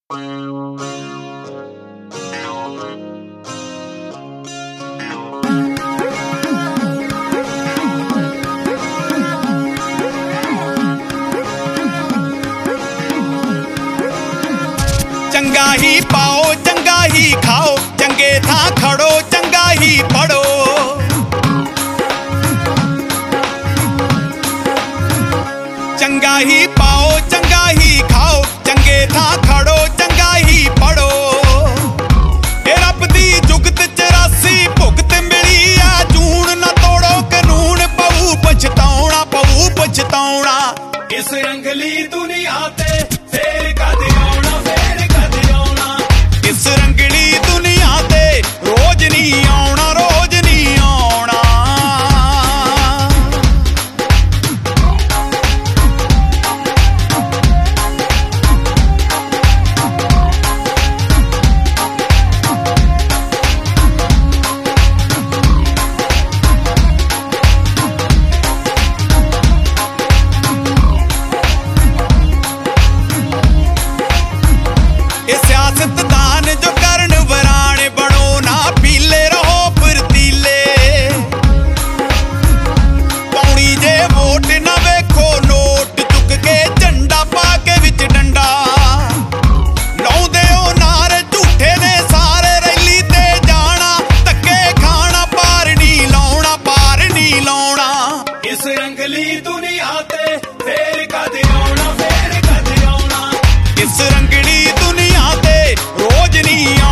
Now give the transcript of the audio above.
चंगा ही पाओ चंगा ही खाओ, चंगे था खड़ो चंगा ही पढ़ो। चंगा ही पाओ चंगा ही खाओ, चंगे था खड़ो चंगा ही पढ़ो। रब दी जुगत 84 भुगत मिली आ, जून न तोड़ो कानून, पऊ पछताउणा पऊ पछताउणा। इस रंगली दुनिया ते फेर कद आउणा, फेर कद आउणा। इस रंगली दुनिया ते रोज नहीं आउणा, रोज नहीं आउणा। सियासतदान जो करन वराने, बनो ना पीले रहो फुर्तीले। पौनी जे वोट ना वेखो नोट, चुक के झंडा पा के विच डंडा। लाउंदे ओ नारे झूठे ने सारे, रैली ते जाना धक्के खाना, पार नहीं लाउणा पार नहीं लाउणा। इस रंगली दुनिया ते फेर कद आउणा, फेर कद आउणा। इस रंगली दुनिया ते रोज नहीं